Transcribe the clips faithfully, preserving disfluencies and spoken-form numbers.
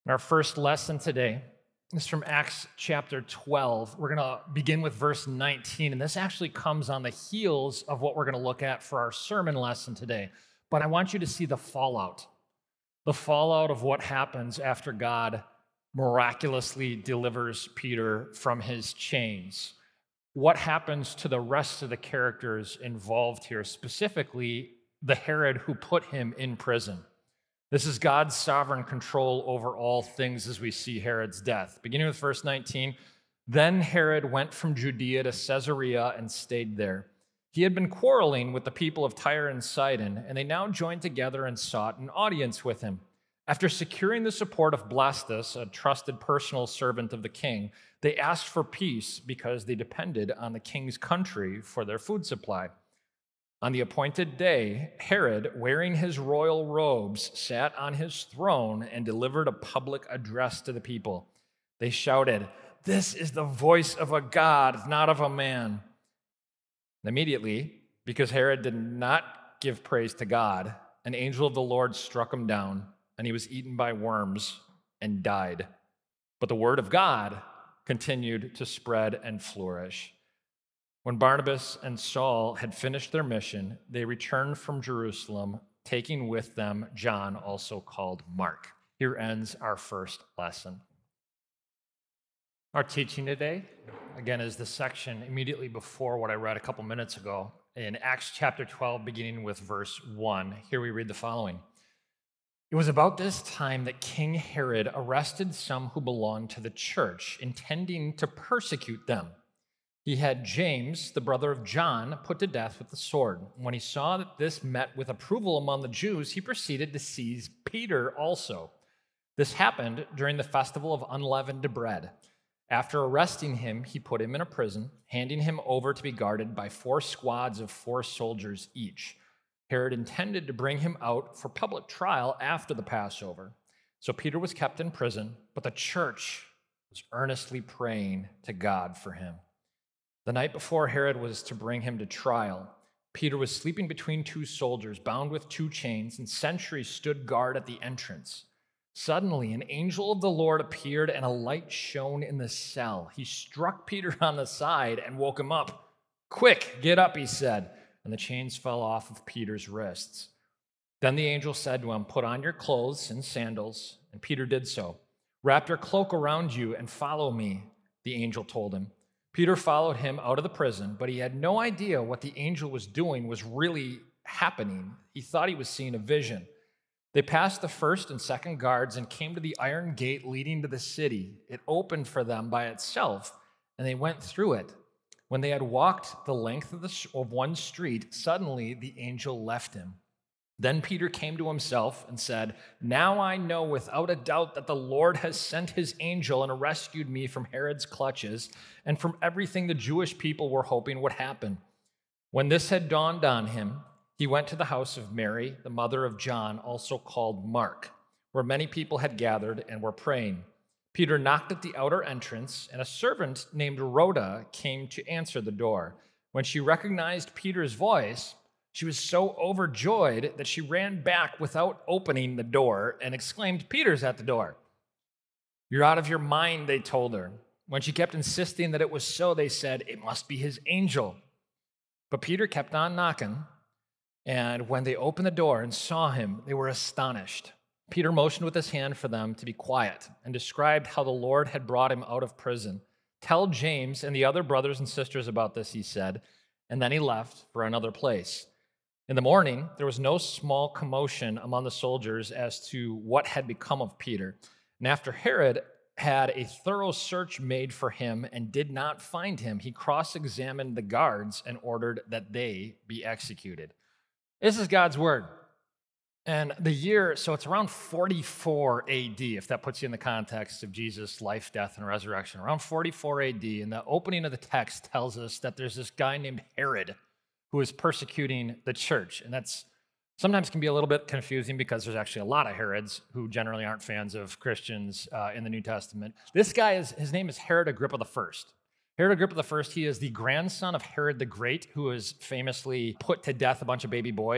Our first lesson today is from Acts chapter twelve. We're going to begin with verse nineteen, and this actually comes on the heels of what we're going to look at for our sermon lesson today. But I want you to see the fallout, the fallout of what happens after God miraculously delivers Peter from his chains. What happens to the rest of the characters involved here, specifically the Herod who put him in prison. This is God's sovereign control over all things as we see Herod's death. Beginning with verse nineteen, then Herod went from Judea to Caesarea and stayed there. He had been quarreling with the people of Tyre and Sidon, and they now joined together and sought an audience with him. After securing the support of Blastus, a trusted personal servant of the king, they asked for peace because they depended on the king's country for their food supply. On the appointed day, Herod, wearing his royal robes, sat on his throne and delivered a public address to the people. They shouted, "This is the voice of a God, not of a man." And immediately, because Herod did not give praise to God, an angel of the Lord struck him down, and he was eaten by worms and died. But the word of God continued to spread and flourish. When Barnabas and Saul had finished their mission, they returned from Jerusalem, taking with them John, also called Mark. Here ends our first lesson. Our teaching today, again, is the section immediately before what I read a couple minutes ago in Acts chapter twelve, beginning with verse one. Here we read the following. It was about this time that King Herod arrested some who belonged to the church, intending to persecute them. He had James, the brother of John, put to death with the sword. When he saw that this met with approval among the Jews, he proceeded to seize Peter also. This happened during the festival of unleavened bread. After arresting him, he put him in a prison, handing him over to be guarded by four squads of four soldiers each. Herod intended to bring him out for public trial after the Passover. So Peter was kept in prison, but the church was earnestly praying to God for him. The night before Herod was to bring him to trial, Peter was sleeping between two soldiers, bound with two chains, and sentries stood guard at the entrance. Suddenly, an angel of the Lord appeared, and a light shone in the cell. He struck Peter on the side and woke him up. "Quick, get up," he said, and the chains fell off of Peter's wrists. Then the angel said to him, "Put on your clothes and sandals," and Peter did so. "Wrap your cloak around you and follow me," the angel told him. Peter followed him out of the prison, but he had no idea what the angel was doing was really happening. He thought he was seeing a vision. They passed the first and second guards and came to the iron gate leading to the city. It opened for them by itself, and they went through it. When they had walked the length of, the, of one street, suddenly the angel left him. Then Peter came to himself and said, "Now I know without a doubt that the Lord has sent his angel and rescued me from Herod's clutches and from everything the Jewish people were hoping would happen." When this had dawned on him, he went to the house of Mary, the mother of John, also called Mark, where many people had gathered and were praying. Peter knocked at the outer entrance, and a servant named Rhoda came to answer the door. When she recognized Peter's voice, she was so overjoyed that she ran back without opening the door and exclaimed, "Peter's at the door." "You're out of your mind," they told her. When she kept insisting that it was so, they said, "It must be his angel." But Peter kept on knocking, and when they opened the door and saw him, they were astonished. Peter motioned with his hand for them to be quiet and described how the Lord had brought him out of prison. "Tell James and the other brothers and sisters about this," he said, and then he left for another place. In the morning, there was no small commotion among the soldiers as to what had become of Peter. And after Herod had a thorough search made for him and did not find him, he cross-examined the guards and ordered that they be executed. This is God's word. And the year, so it's around forty-four A D, if that puts you in the context of Jesus' life, death, and resurrection. Around forty-four A D, and the opening of the text tells us that there's this guy named Herod who is persecuting the church. And that's sometimes can be a little bit confusing because there's actually a lot of Herods who generally aren't fans of Christians uh, in the New Testament. This guy, is his name is Herod Agrippa the First. Herod Agrippa the First, he is the grandson of Herod the Great, who was famously put to death a bunch of baby boys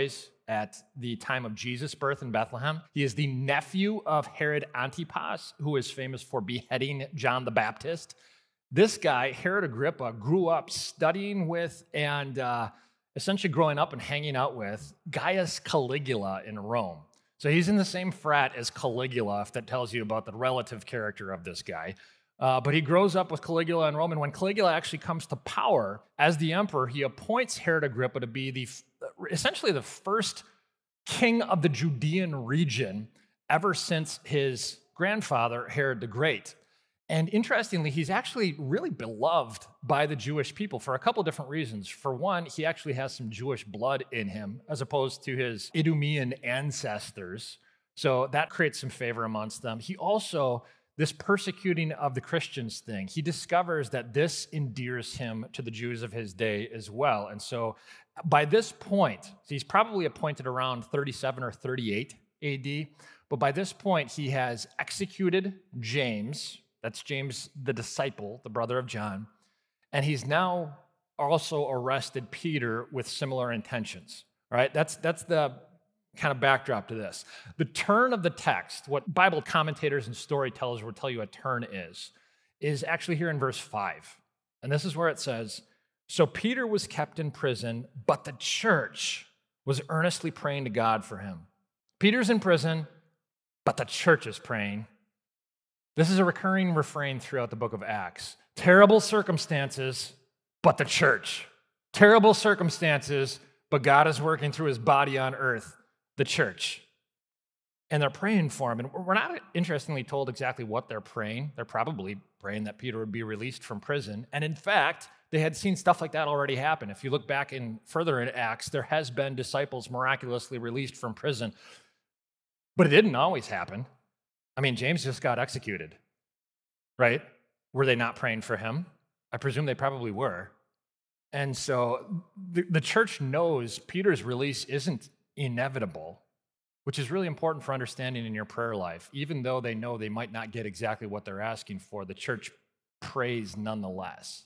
at the time of Jesus' birth in Bethlehem. He is the nephew of Herod Antipas, who is famous for beheading John the Baptist. This guy, Herod Agrippa, grew up studying with and uh, essentially growing up and hanging out with Gaius Caligula in Rome. So he's in the same frat as Caligula, if that tells you about the relative character of this guy. Uh, but he grows up with Caligula in Rome, and when Caligula actually comes to power as the emperor, he appoints Herod Agrippa to be the essentially the first king of the Judean region ever since his grandfather, Herod the Great. And interestingly, he's actually really beloved by the Jewish people for a couple different reasons. For one, he actually has some Jewish blood in him, as opposed to his Idumean ancestors. So that creates some favor amongst them. He also, this persecuting of the Christians thing, he discovers that this endears him to the Jews of his day as well. And so by this point, he's probably appointed around thirty-seven or thirty-eight A D, but by this point, he has executed James. That's James the disciple, the brother of John. And he's now also arrested Peter with similar intentions. All right, that's, that's the kind of backdrop to this. The turn of the text, what Bible commentators and storytellers will tell you a turn is, is actually here in verse five. And this is where it says, "So Peter was kept in prison, but the church was earnestly praying to God for him." Peter's in prison, but the church is praying. This is a recurring refrain throughout the book of Acts. Terrible circumstances, but the church. Terrible circumstances, but God is working through his body on earth, the church. And they're praying for him. And we're not interestingly told exactly what they're praying. They're probably praying that Peter would be released from prison. And in fact, they had seen stuff like that already happen. If you look back in further in Acts, there has been disciples miraculously released from prison. But it didn't always happen. I mean, James just got executed, right? Were they not praying for him? I presume they probably were. And so the, the church knows Peter's release isn't inevitable, which is really important for understanding in your prayer life. Even though they know they might not get exactly what they're asking for, the church prays nonetheless.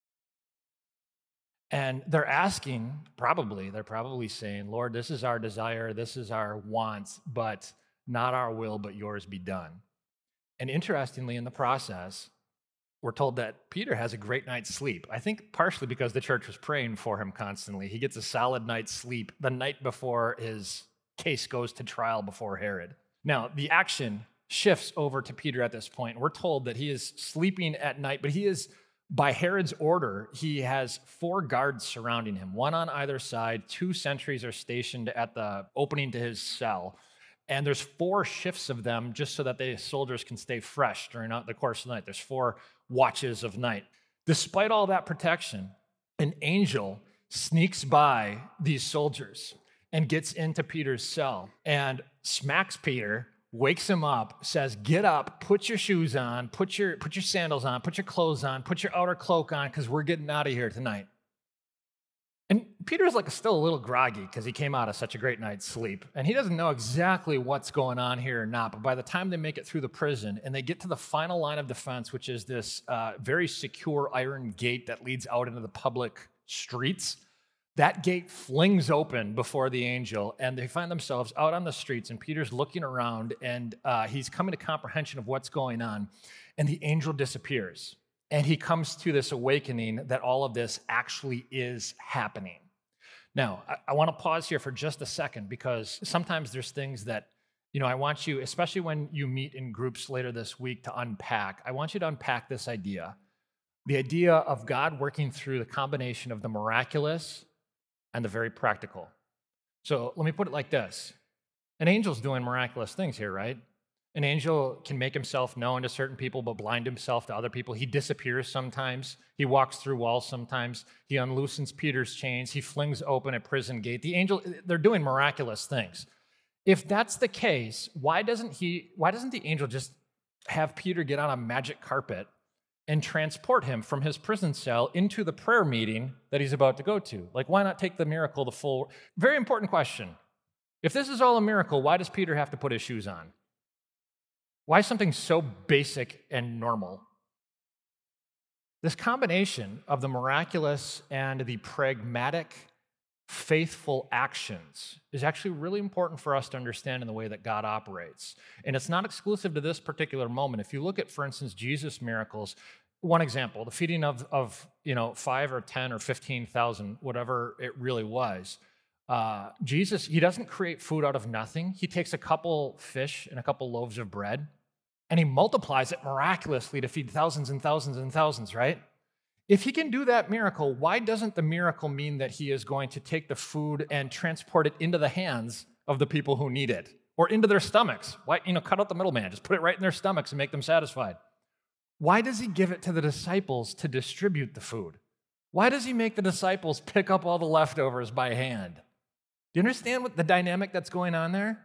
And they're asking, probably, they're probably saying, "Lord, this is our desire, this is our want, but not our will, but yours be done." And interestingly, in the process, we're told that Peter has a great night's sleep. I think partially because the church was praying for him constantly. He gets a solid night's sleep the night before his case goes to trial before Herod. Now, the action shifts over to Peter at this point. We're told that he is sleeping at night, but he is, by Herod's order, he has four guards surrounding him, one on either side. Two sentries are stationed at the opening to his cell. And there's four shifts of them just so that the soldiers can stay fresh during the course of the night. There's four watches of night. Despite all that protection, an angel sneaks by these soldiers and gets into Peter's cell and smacks Peter, wakes him up, says, "Get up, put your shoes on, put your, put your sandals on, put your clothes on, put your outer cloak on, because we're getting out of here tonight." And Peter's like still a little groggy because he came out of such a great night's sleep. And he doesn't know exactly what's going on here or not. But by the time they make it through the prison and they get to the final line of defense, which is this uh, very secure iron gate that leads out into the public streets, that gate flings open before the angel, and they find themselves out on the streets, and Peter's looking around, and uh, he's coming to comprehension of what's going on, and the angel disappears. And he comes to this awakening that all of this actually is happening. Now, I, I want to pause here for just a second, because sometimes there's things that, you know, I want you, especially when you meet in groups later this week, to unpack. I want you to unpack this idea, the idea of God working through the combination of the miraculous and the very practical. So let me put it like this. An angel's doing miraculous things here, right? An angel can make himself known to certain people, but blind himself to other people. He disappears sometimes. He walks through walls sometimes. He unloosens Peter's chains. He flings open a prison gate. The angel, they're doing miraculous things. If that's the case, why doesn't he, why doesn't the angel just have Peter get on a magic carpet and transport him from his prison cell into the prayer meeting that he's about to go to? Like, why not take the miracle the full? Very important question. If this is all a miracle, why does Peter have to put his shoes on? Why something so basic and normal? This combination of the miraculous and the pragmatic faithful actions is actually really important for us to understand in the way that God operates. And it's not exclusive to this particular moment. If you look at, for instance, Jesus' miracles, one example, the feeding of, of you know, five or ten or fifteen thousand, whatever it really was, uh, Jesus, he doesn't create food out of nothing. He takes a couple fish and a couple loaves of bread, and he multiplies it miraculously to feed thousands and thousands and thousands, right? If he can do that miracle, why doesn't the miracle mean that he is going to take the food and transport it into the hands of the people who need it or into their stomachs? Why, you know, cut out the middleman, just put it right in their stomachs and make them satisfied. Why does he give it to the disciples to distribute the food? Why does he make the disciples pick up all the leftovers by hand? Do you understand what the dynamic that's going on there?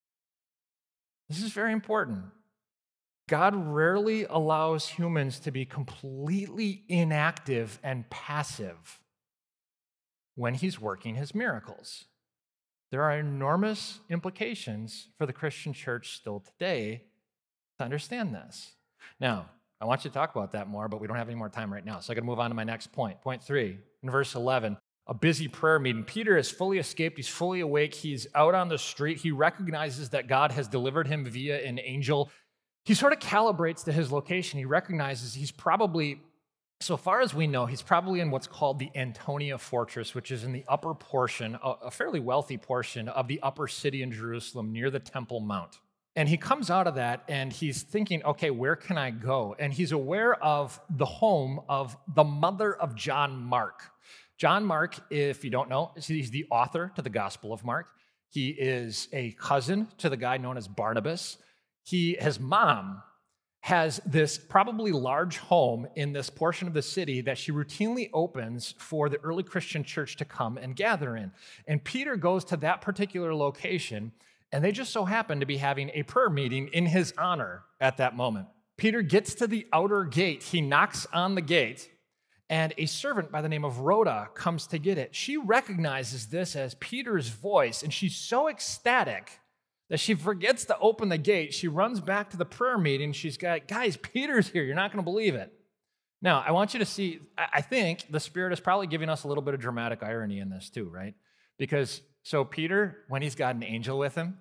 This is very important. God rarely allows humans to be completely inactive and passive when he's working his miracles. There are enormous implications for the Christian church still today to understand this. Now, I want you to talk about that more, but we don't have any more time right now. So I got to move on to my next point. Point three, in verse eleven, a busy prayer meeting. Peter has fully escaped. He's fully awake. He's out on the street. He recognizes that God has delivered him via an angel. He sort of calibrates to his location. He recognizes he's probably, so far as we know, he's probably in what's called the Antonia Fortress, which is in the upper portion, a fairly wealthy portion of the upper city in Jerusalem near the Temple Mount. And he comes out of that and he's thinking, okay, where can I go? And he's aware of the home of the mother of John Mark. John Mark, if you don't know, he's the author to the Gospel of Mark. He is a cousin to the guy known as Barnabas. He, his mom has this probably large home in this portion of the city that she routinely opens for the early Christian church to come and gather in. And Peter goes to that particular location, and they just so happen to be having a prayer meeting in his honor at that moment. Peter gets to the outer gate. He knocks on the gate, and a servant by the name of Rhoda comes to get it. She recognizes this as Peter's voice, and she's so ecstatic that she forgets to open the gate. She runs back to the prayer meeting. She's got, guys, Peter's here. You're not going to believe it. Now, I want you to see, I think the Spirit is probably giving us a little bit of dramatic irony in this too, right? Because, so Peter, when he's got an angel with him,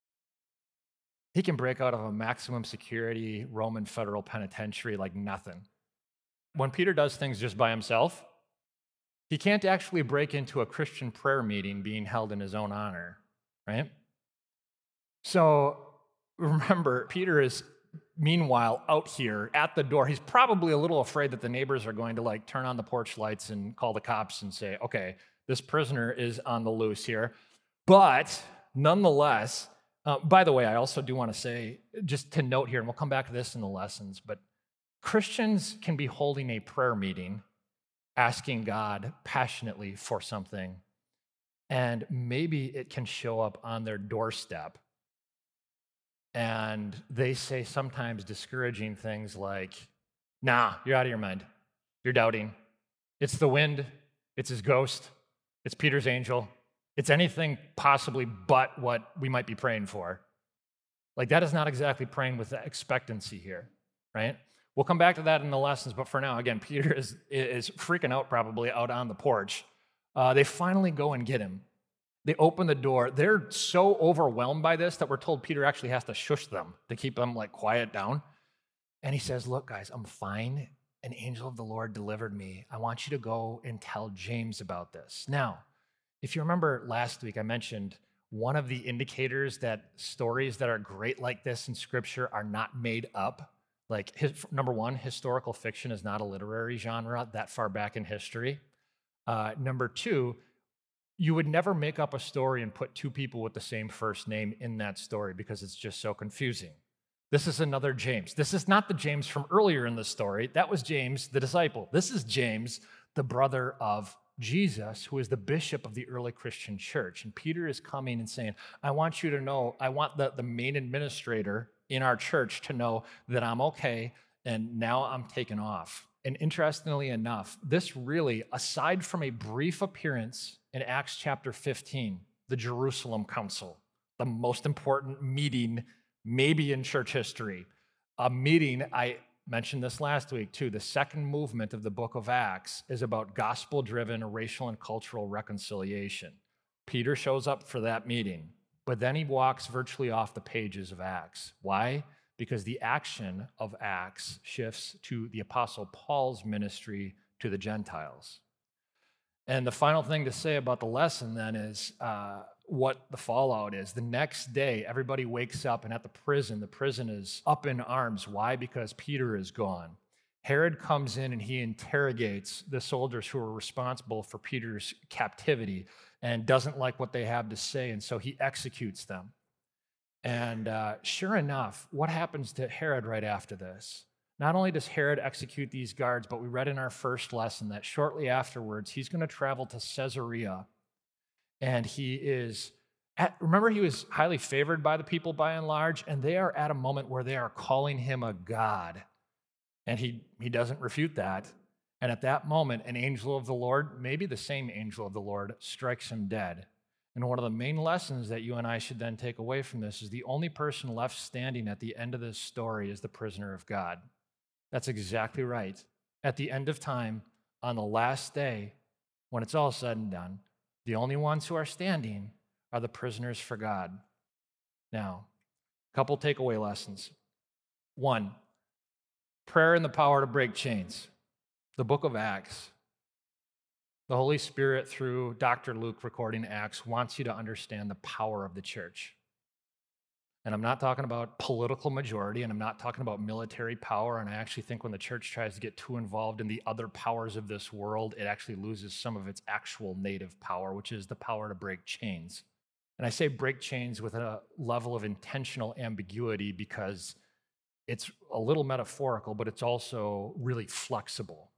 he can break out of a maximum security Roman federal penitentiary like nothing. When Peter does things just by himself, he can't actually break into a Christian prayer meeting being held in his own honor, right? So remember, Peter is meanwhile out here at the door. He's probably a little afraid that the neighbors are going to like turn on the porch lights and call the cops and say, okay, this prisoner is on the loose here. But nonetheless, uh, by the way, I also do want to say, just to note here, and we'll come back to this in the lessons, but Christians can be holding a prayer meeting, asking God passionately for something, and maybe it can show up on their doorstep. And they say sometimes discouraging things like, nah, you're out of your mind. You're doubting. It's the wind. It's his ghost. It's Peter's angel. It's anything possibly but what we might be praying for. Like, that is not exactly praying with expectancy here, right? We'll come back to that in the lessons, but for now, again, Peter is, is freaking out probably out on the porch. Uh, they finally go and get him. They open the door. They're so overwhelmed by this that we're told Peter actually has to shush them to keep them like quiet down. And he says, look, guys, I'm fine. An angel of the Lord delivered me. I want you to go and tell James about this. Now, if you remember last week, I mentioned one of the indicators that stories that are great like this in Scripture are not made up. Like, his, number one, historical fiction is not a literary genre that far back in history. Uh, number two, you would never make up a story and put two people with the same first name in that story because it's just so confusing. This is another James. This is not the James from earlier in the story. That was James, the disciple. This is James, the brother of Jesus, who is the bishop of the early Christian church. And Peter is coming and saying, I want you to know, I want the, the main administrator in our church to know that I'm okay and now I'm taken off. And interestingly enough, this really, aside from a brief appearance in Acts chapter fifteen, the Jerusalem Council, the most important meeting maybe in church history, a meeting I mentioned this last week too. The second movement of the book of Acts is about gospel-driven racial and cultural reconciliation. Peter shows up for that meeting, but then he walks virtually off the pages of Acts. Why? Because the action of Acts shifts to the Apostle Paul's ministry to the Gentiles. And the final thing to say about the lesson then is uh, what the fallout is. The next day, everybody wakes up, and at the prison, the prison is up in arms. Why? Because Peter is gone. Herod comes in and he interrogates the soldiers who are responsible for Peter's captivity and doesn't like what they have to say, and so he executes them. And uh, sure enough, what happens to Herod right after this? Not only does Herod execute these guards, but we read in our first lesson that shortly afterwards, he's going to travel to Caesarea. And he is, at, remember, he was highly favored by the people by and large, and they are at a moment where they are calling him a god. And he, he doesn't refute that. And at that moment, an angel of the Lord, maybe the same angel of the Lord, strikes him dead. And one of the main lessons that you and I should then take away from this is the only person left standing at the end of this story is the prisoner of God. That's exactly right. At the end of time, on the last day, when it's all said and done, the only ones who are standing are the prisoners for God. Now, a couple takeaway lessons. One, prayer and the power to break chains. The book of Acts. The Holy Spirit, through Doctor Luke recording Acts, wants you to understand the power of the church. And I'm not talking about political majority, and I'm not talking about military power, and I actually think when the church tries to get too involved in the other powers of this world, it actually loses some of its actual native power, which is the power to break chains. And I say break chains with a level of intentional ambiguity because it's a little metaphorical, but it's also really flexible.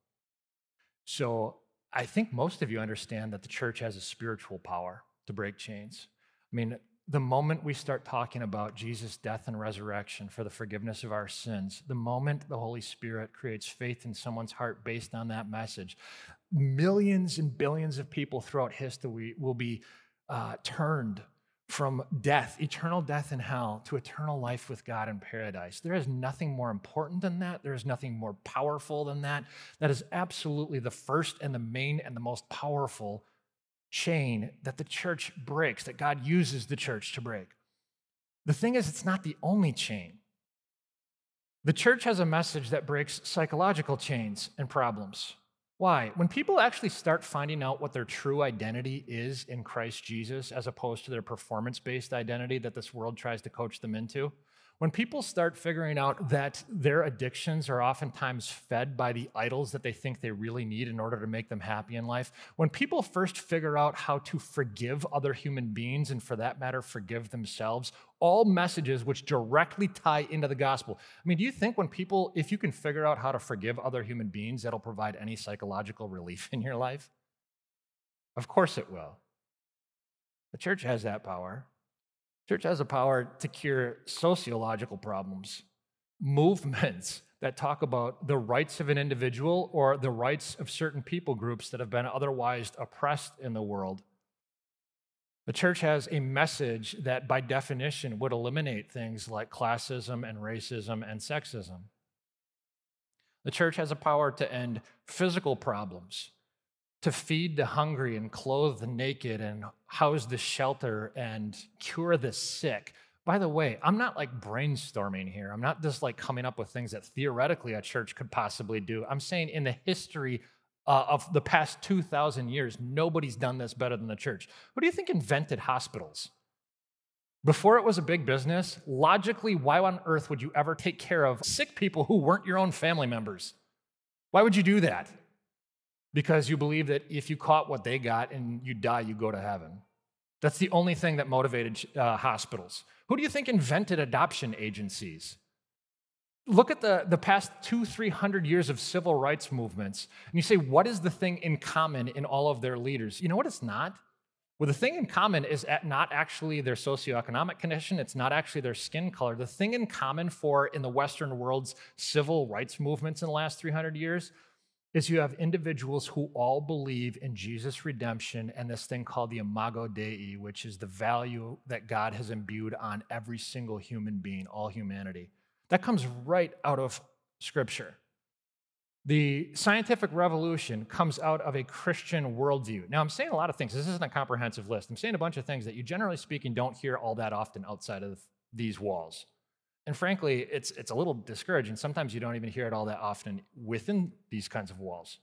So I think most of you understand that the church has a spiritual power to break chains. I mean, the moment we start talking about Jesus' death and resurrection for the forgiveness of our sins, the moment the Holy Spirit creates faith in someone's heart based on that message, millions and billions of people throughout history will be uh, turned from death, eternal death in hell, to eternal life with God in paradise. There is nothing more important than that. There is nothing more powerful than that. That is absolutely the first and the main and the most powerful chain that the church breaks, that God uses the church to break. The thing is, it's not the only chain. The church has a message that breaks psychological chains and problems. Why? When people actually start finding out what their true identity is in Christ Jesus, as opposed to their performance-based identity that this world tries to coach them into, when people start figuring out that their addictions are oftentimes fed by the idols that they think they really need in order to make them happy in life, when people first figure out how to forgive other human beings and, for that matter, forgive themselves, all messages which directly tie into the gospel. I mean, do you think when people, if you can figure out how to forgive other human beings, that'll provide any psychological relief in your life? Of course it will. The church has that power. Church has the power to cure sociological problems, movements that talk about the rights of an individual or the rights of certain people groups that have been otherwise oppressed in the world. The church has a message that, by definition, would eliminate things like classism and racism and sexism. The church has a power to end physical problems, to feed the hungry and clothe the naked and house the shelter and cure the sick. By the way, I'm not like brainstorming here. I'm not just like coming up with things that theoretically a church could possibly do. I'm saying in the history uh, of the past two thousand years, nobody's done this better than the church. What do you think invented hospitals? Before it was a big business, logically, why on earth would you ever take care of sick people who weren't your own family members? Why would you do that? Because you believe that if you caught what they got and you die, you go to heaven. That's the only thing that motivated uh, hospitals. Who do you think invented adoption agencies? Look at the, the past two, three hundred years of civil rights movements, and you say, what is the thing in common in all of their leaders? You know what it's not? Well, the thing in common is at not actually their socioeconomic condition. It's not actually their skin color. The thing in common for in the Western world's civil rights movements in the last three hundred years is you have individuals who all believe in Jesus' redemption and this thing called the Imago Dei, which is the value that God has imbued on every single human being, all humanity. That comes right out of Scripture. The scientific revolution comes out of a Christian worldview. Now, I'm saying a lot of things. This isn't a comprehensive list. I'm saying a bunch of things that you, generally speaking, don't hear all that often outside of these walls. And frankly, it's, it's a little discouraging. Sometimes you don't even hear it all that often within these kinds of walls.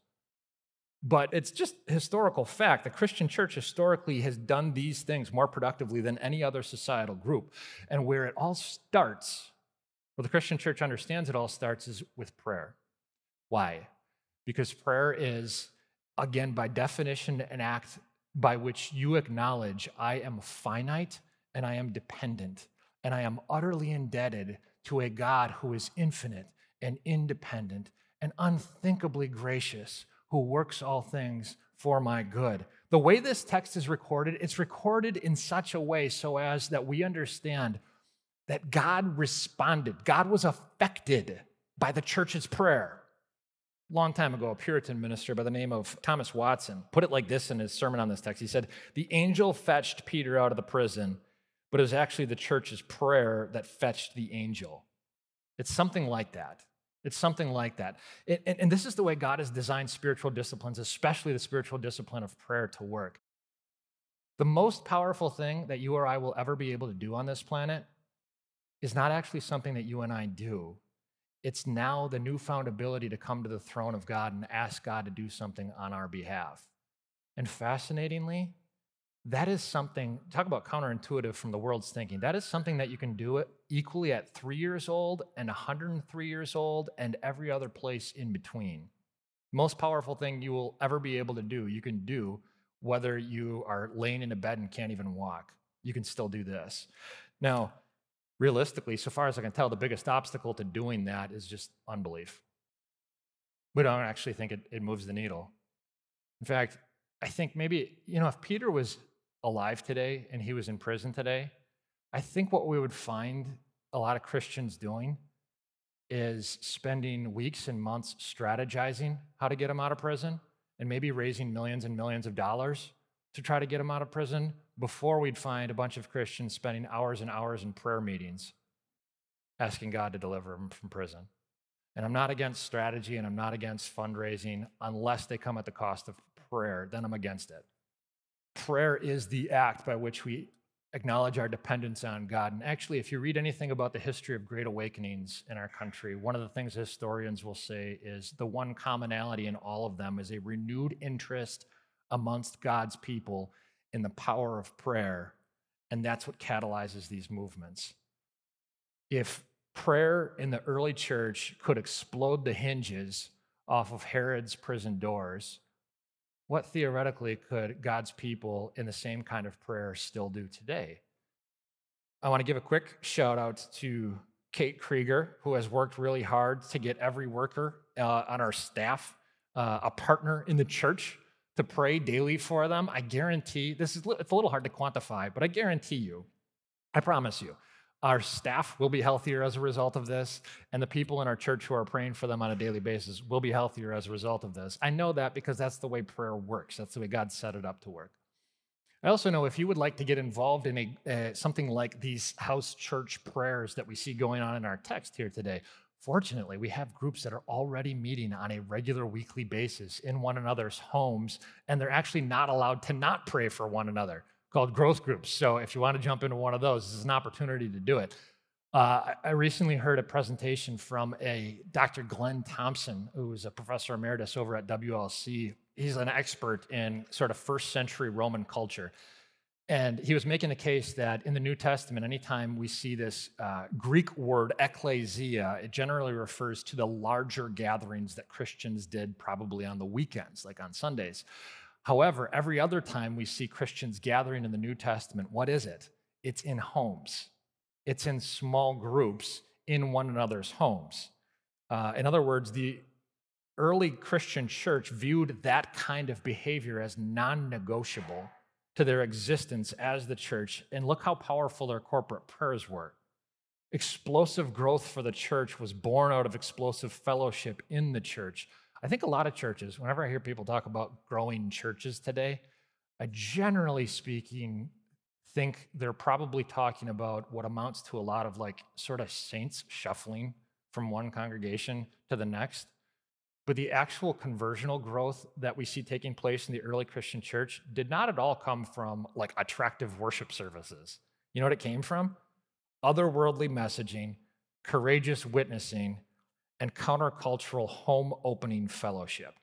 But it's just historical fact. The Christian church historically has done these things more productively than any other societal group. And where it all starts, where the Christian church understands it all starts, is with prayer. Why? Because prayer is, again, by definition, an act by which you acknowledge I am finite and I am dependent and I am utterly indebted to a God who is infinite and independent and unthinkably gracious, who works all things for my good. The way this text is recorded, it's recorded in such a way so as that we understand that God responded. God was affected by the church's prayer. A long time ago, a Puritan minister by the name of Thomas Watson put it like this in his sermon on this text. He said, "The angel fetched Peter out of the prison, but it was actually the church's prayer that fetched the angel." It's something like that. It's something like that. And, and this is the way God has designed spiritual disciplines, especially the spiritual discipline of prayer, to work. The most powerful thing that you or I will ever be able to do on this planet is not actually something that you and I do. It's now the newfound ability to come to the throne of God and ask God to do something on our behalf. And fascinatingly, that is something, talk about counterintuitive from the world's thinking, that is something that you can do it equally at three years old and one hundred three years old and every other place in between. Most powerful thing you will ever be able to do, you can do whether you are laying in a bed and can't even walk. You can still do this. Now, realistically, so far as I can tell, the biggest obstacle to doing that is just unbelief. We don't actually think it, it moves the needle. In fact, I think maybe, you know, if Peter was alive today and he was in prison today, I think what we would find a lot of Christians doing is spending weeks and months strategizing how to get him out of prison and maybe raising millions and millions of dollars to try to get him out of prison before we'd find a bunch of Christians spending hours and hours in prayer meetings asking God to deliver him from prison. And I'm not against strategy and I'm not against fundraising unless they come at the cost of prayer, then I'm against it. Prayer is the act by which we acknowledge our dependence on God. And actually, if you read anything about the history of great awakenings in our country, one of the things historians will say is the one commonality in all of them is a renewed interest amongst God's people in the power of prayer. And that's what catalyzes these movements. If prayer in the early church could explode the hinges off of Herod's prison doors, what theoretically could God's people in the same kind of prayer still do today? I want to give a quick shout out to Kate Krieger, who has worked really hard to get every worker uh, on our staff uh, a partner in the church to pray daily for them. I guarantee, this is it's a little hard to quantify, but I guarantee you, I promise you, our staff will be healthier as a result of this, and the people in our church who are praying for them on a daily basis will be healthier as a result of this. I know that because that's the way prayer works. That's the way God set it up to work. I also know if you would like to get involved in a uh, something like these house church prayers that we see going on in our text here today, fortunately, we have groups that are already meeting on a regular weekly basis in one another's homes, and they're actually not allowed to not pray for one another, called growth groups. So if you want to jump into one of those, this is an opportunity to do it. Uh, I recently heard a presentation from a Doctor Glenn Thompson, who is a professor emeritus over at W L C. He's an expert in sort of first century Roman culture. And he was making a case that in the New Testament, anytime we see this uh, Greek word ekklesia, it generally refers to the larger gatherings that Christians did probably on the weekends, like on Sundays. However, every other time we see Christians gathering in the New Testament, what is it? It's in homes. It's in small groups in one another's homes. Uh, in other words, the early Christian church viewed that kind of behavior as non-negotiable to their existence as the church. And look how powerful their corporate prayers were. Explosive growth for the church was born out of explosive fellowship in the church. I think a lot of churches, whenever I hear people talk about growing churches today, I generally speaking think they're probably talking about what amounts to a lot of like sort of saints shuffling from one congregation to the next. But the actual conversional growth that we see taking place in the early Christian church did not at all come from like attractive worship services. You know what it came from? Otherworldly messaging, courageous witnessing, and countercultural home opening fellowship.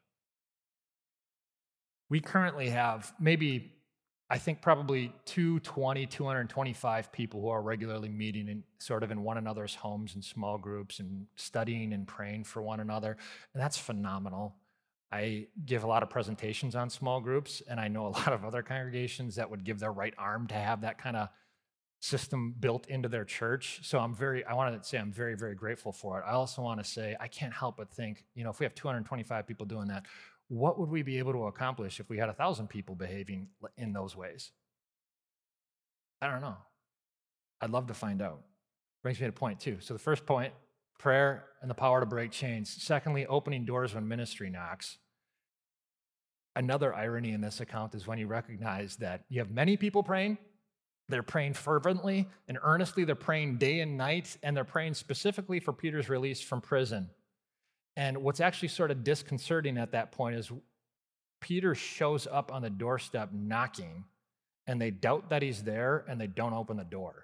We currently have maybe, I think probably two hundred twenty, two hundred twenty-five people who are regularly meeting in sort of in one another's homes in small groups and studying and praying for one another. And that's phenomenal. I give a lot of presentations on small groups, and I know a lot of other congregations that would give their right arm to have that kind of system built into their church. So I'm very, I want to say I'm very, very grateful for it. I also want to say, I can't help but think, you know, if we have two hundred twenty-five people doing that, what would we be able to accomplish if we had a thousand people behaving in those ways? I don't know. I'd love to find out. Brings me to point two. So the first point, prayer and the power to break chains. Secondly, opening doors when ministry knocks. Another irony in this account is when you recognize that you have many people praying. They're praying fervently and earnestly. They're praying day and night, and they're praying specifically for Peter's release from prison. And what's actually sort of disconcerting at that point is Peter shows up on the doorstep knocking, and they doubt that he's there, and they don't open the door.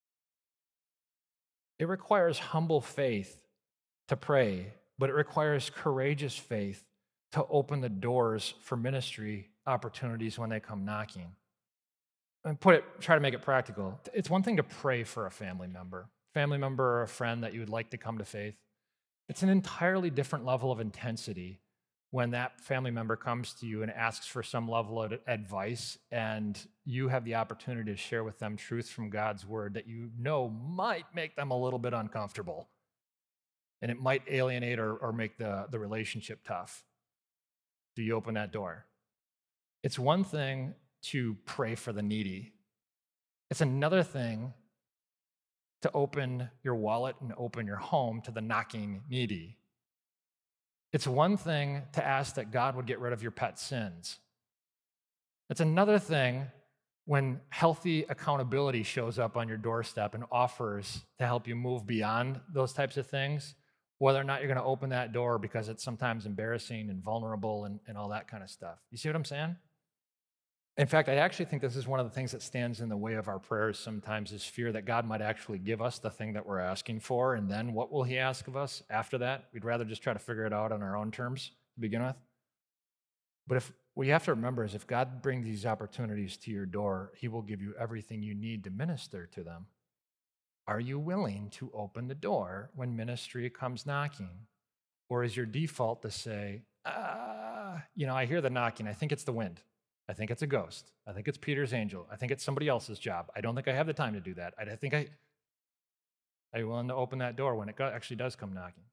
It requires humble faith to pray, but it requires courageous faith to open the doors for ministry opportunities when they come knocking. And put it, try to make it practical. It's one thing to pray for a family member, family member or a friend that you would like to come to faith. It's an entirely different level of intensity when that family member comes to you and asks for some level of advice, and you have the opportunity to share with them truth from God's word that you know might make them a little bit uncomfortable, and it might alienate or, or make the, the relationship tough. Do you open that door? It's one thing to pray for the needy. It's another thing to open your wallet and open your home to the knocking needy. It's one thing to ask that God would get rid of your pet sins. It's another thing when healthy accountability shows up on your doorstep and offers to help you move beyond those types of things, whether or not you're going to open that door because it's sometimes embarrassing and vulnerable and, and all that kind of stuff. You see what I'm saying? In fact, I actually think this is one of the things that stands in the way of our prayers sometimes is fear that God might actually give us the thing that we're asking for, and then what will he ask of us after that? We'd rather just try to figure it out on our own terms to begin with. But if what you have to remember is if God brings these opportunities to your door, he will give you everything you need to minister to them. Are you willing to open the door when ministry comes knocking? Or is your default to say, ah, you know, I hear the knocking, I think it's the wind. I think it's a ghost. I think it's Peter's angel. I think it's somebody else's job. I don't think I have the time to do that. I think I, are you willing to open that door when it actually does come knocking?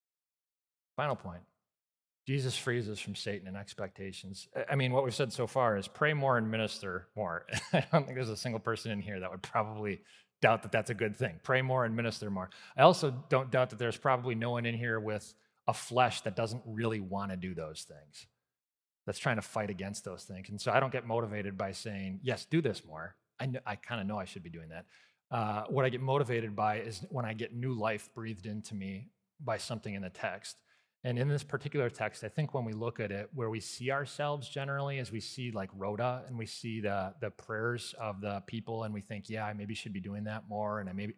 Final point. Jesus frees us from Satan and expectations. I mean, what we've said so far is pray more and minister more. I don't think there's a single person in here that would probably doubt that that's a good thing. Pray more and minister more. I also don't doubt that there's probably no one in here with a flesh that doesn't really want to do those things, that's trying to fight against those things. And so I don't get motivated by saying, yes, do this more. I, know, I kind of know I should be doing that. Uh, what I get motivated by is when I get new life breathed into me by something in the text. And in this particular text, I think when we look at it, where we see ourselves generally as we see like Rhoda and we see the, the prayers of the people and we think, yeah, I maybe should be doing that more. And I maybe,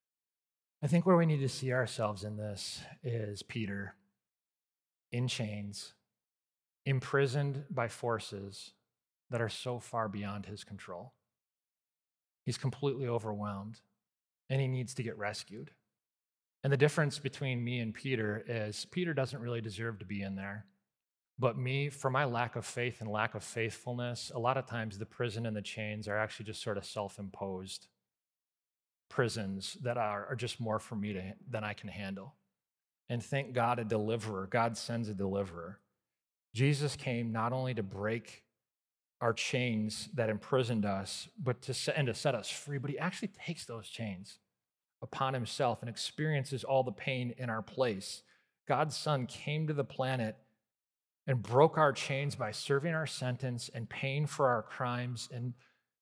I think where we need to see ourselves in this is Peter in chains, imprisoned by forces that are so far beyond his control. He's completely overwhelmed, and he needs to get rescued. And the difference between me and Peter is Peter doesn't really deserve to be in there. But me, for my lack of faith and lack of faithfulness, a lot of times the prison and the chains are actually just sort of self-imposed prisons that are, are just more for me to, than I can handle. And thank God a deliverer. God sends a deliverer. Jesus came not only to break our chains that imprisoned us, but to set, and to set us free, but he actually takes those chains upon himself and experiences all the pain in our place. God's Son came to the planet and broke our chains by serving our sentence and paying for our crimes. And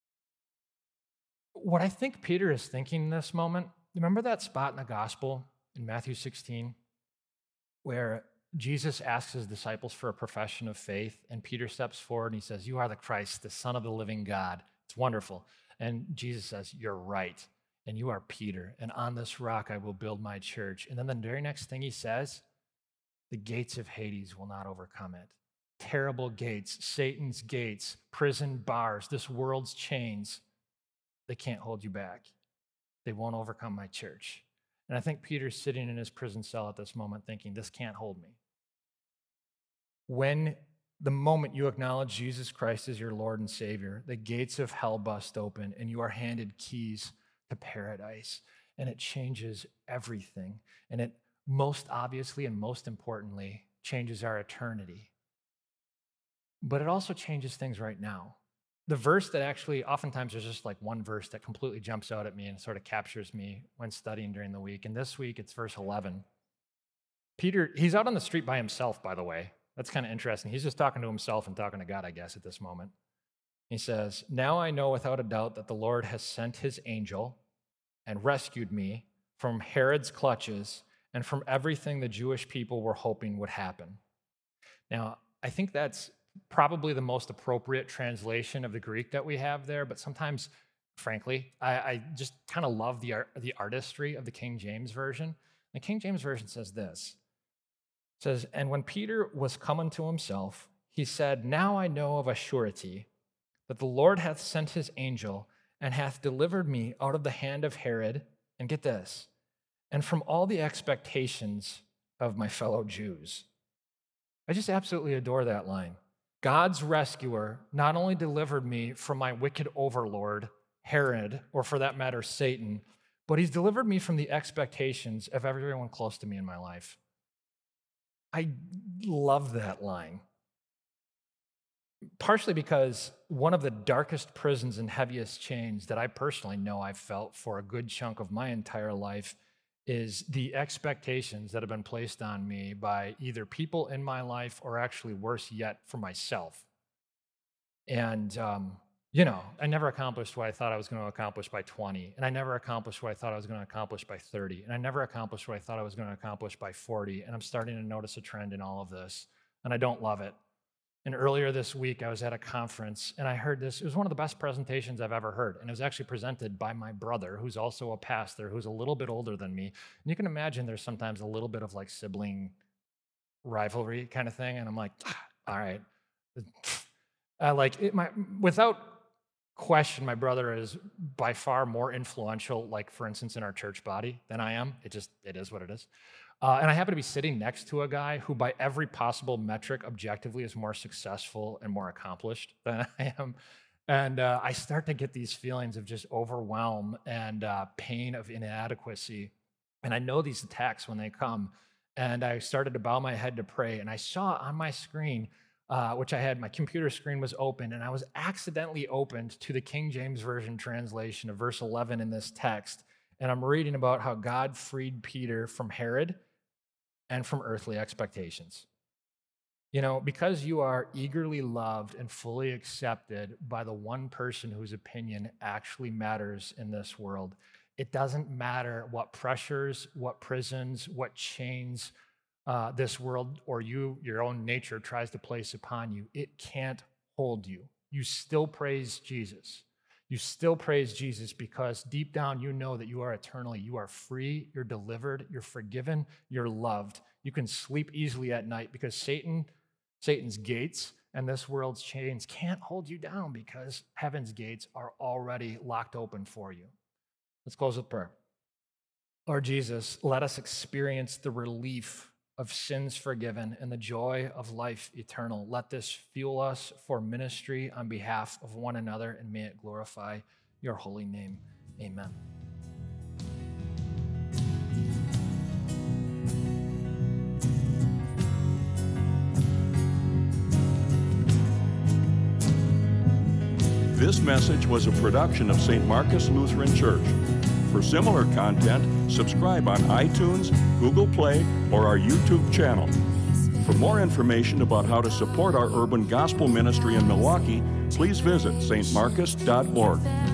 what I think Peter is thinking in this moment, remember that spot in the gospel in Matthew sixteen, where Jesus asks his disciples for a profession of faith, and Peter steps forward and he says, "You are the Christ, the Son of the living God." It's wonderful. And Jesus says, "You're right, and you are Peter, and on this rock I will build my church." And then the very next thing he says, "The gates of Hades will not overcome it." Terrible gates, Satan's gates, prison bars, this world's chains, they can't hold you back. They won't overcome my church. And I think Peter's sitting in his prison cell at this moment thinking, this can't hold me. When the moment you acknowledge Jesus Christ as your Lord and Savior, the gates of hell bust open and you are handed keys to paradise. And it changes everything. And it most obviously and most importantly changes our eternity. But it also changes things right now. The verse that actually, oftentimes there's just like one verse that completely jumps out at me and sort of captures me when studying during the week. And this week it's verse eleven. Peter, he's out on the street by himself, by the way. That's kind of interesting. He's just talking to himself and talking to God, I guess, at this moment. He says, "Now I know without a doubt that the Lord has sent his angel and rescued me from Herod's clutches and from everything the Jewish people were hoping would happen." Now, I think that's probably the most appropriate translation of the Greek that we have there, but sometimes, frankly, I, I just kind of love the art, the artistry of the King James Version. The King James Version says this. It says, "And when Peter was come unto himself, he said, Now I know of a surety that the Lord hath sent his angel and hath delivered me out of the hand of Herod," and get this, "and from all the expectations of my fellow Jews." I just absolutely adore that line. God's rescuer not only delivered me from my wicked overlord, Herod, or for that matter, Satan, but he's delivered me from the expectations of everyone close to me in my life. I love that line. Partially because one of the darkest prisons and heaviest chains that I personally know I've felt for a good chunk of my entire life is the expectations that have been placed on me by either people in my life or actually worse yet, for myself. And, um, you know, I never accomplished what I thought I was going to accomplish by twenty, and I never accomplished what I thought I was going to accomplish by thirty, and I never accomplished what I thought I was going to accomplish by forty, and I'm starting to notice a trend in all of this, and I don't love it. And earlier this week, I was at a conference, and I heard this. It was one of the best presentations I've ever heard, and it was actually presented by my brother, who's also a pastor, who's a little bit older than me. And you can imagine there's sometimes a little bit of like sibling rivalry kind of thing, and I'm like, ah, all right. Uh, like, it, my, without question, my brother is by far more influential, like, for instance, in our church body than I am. It just, it is what it is. Uh, and I happen to be sitting next to a guy who, by every possible metric, objectively is more successful and more accomplished than I am. And uh, I start to get these feelings of just overwhelm and uh, pain of inadequacy. And I know these attacks when they come. And I started to bow my head to pray. And I saw on my screen, uh, which I had, my computer screen was open, and I was accidentally opened to the King James Version translation of verse eleven in this text. And I'm reading about how God freed Peter from Herod and from earthly expectations. You know, because you are eagerly loved and fully accepted by the one person whose opinion actually matters in this world, it doesn't matter what pressures, what prisons, what chains uh, this world or you, your own nature tries to place upon you. It can't hold you. You still praise Jesus. You still praise Jesus because deep down you know that you are eternally, you are free, you're delivered, you're forgiven, you're loved. You can sleep easily at night because Satan, Satan's gates and this world's chains can't hold you down because heaven's gates are already locked open for you. Let's close with prayer. Lord Jesus, let us experience the relief of sins forgiven and the joy of life eternal. Let this fuel us for ministry on behalf of one another, and may it glorify your holy name. Amen. This message was a production of Saint Marcus Lutheran Church. For similar content, subscribe on iTunes, Google Play, or our YouTube channel. For more information about how to support our urban gospel ministry in Milwaukee, please visit s t marcus dot org.